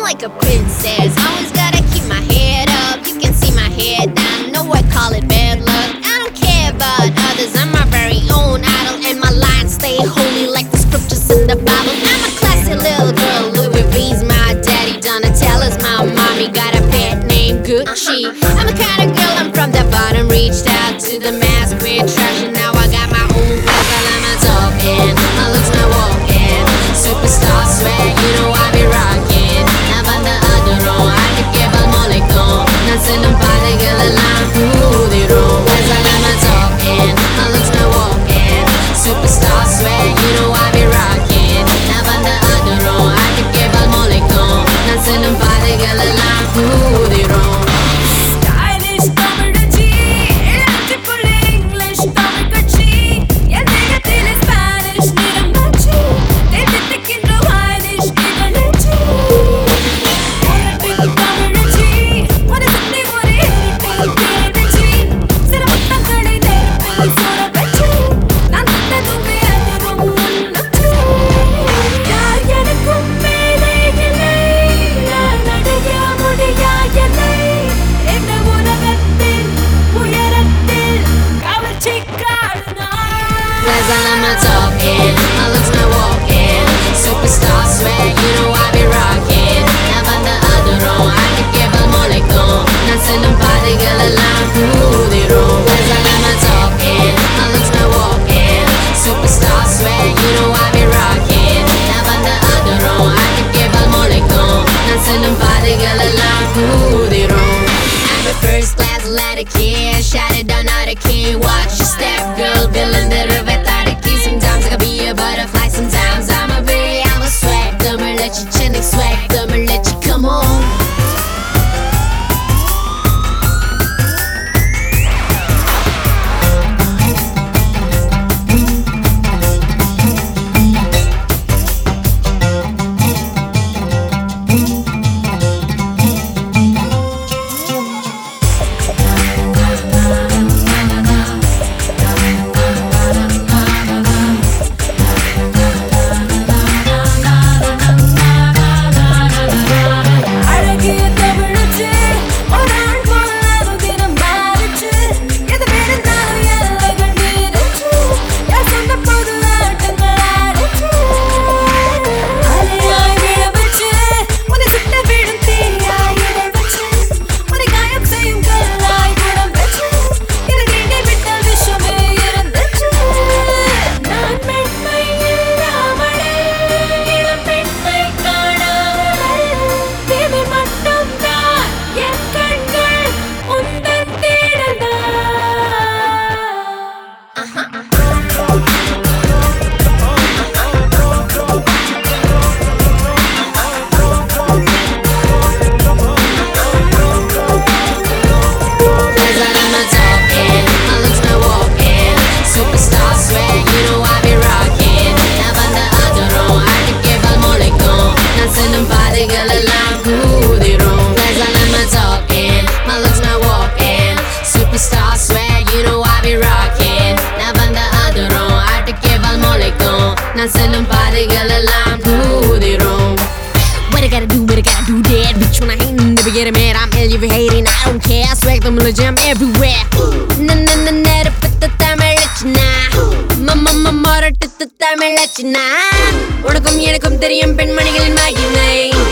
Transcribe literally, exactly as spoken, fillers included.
like a princess. Always gotta keep my head up. You can see my head down. No, I call it bad luck. I don't care about others. I'm my very own idol, and my lines stay holy like the scriptures in the Bible. I'm a classy little girl. Louis V's my daddy. Donatella's my mommy. Got a pet named Gucci. I'm the kind of girl. I'm from the bottom. Reached out to the mass with traction. Now I got my own place. While I'm a talking, my looks my walking. Superstar swag, you know I be rocking. 나반다 아들로 알게 발모리고 난 쓰는 바디가 lal랑 부디로 As I got my talking, my looks my walking. Superstar swag, you know I be rocking. 나반다 아들로 알게 발모리고 난 쓰는 바디가 lal랑 부디로 As I'm a talking, my looks my walking. Superstar swag, you know I be rocking. 나반다 아들로 알게 발모리고 난 쓰는 바디가 lal랑 부디로 As I'm a talking, my looks my walking. Superstar swag, you know I be rocking. 나반다 아들로 알게 발모리고 난 쓰는 바디가 lal랑 부디로 I'm a first class letter kid. Shot it down out of kid. Watch your step, girl, building the river. Sometimes I can be a butterfly, sometimes I'm a bee. I'm a swag, dumber, let you chin swag, dumber, let you come on. Superstar swag, you know I be rocking. 나반다 아들로 알게 발모리고 난 쓰는 바디가 lal랑 부디로 What I gotta do, what I gotta do that. Bitch when I hate, never get mad. I'm ill if you hating, I don't care. Swag them will jam everywhere. 나나나 나를 뺏다 땀을 내치나 마마마 말을 뜯다 땀을 내치나 오늘금 얘네금 들이엔 뺀머니களின் மகிமை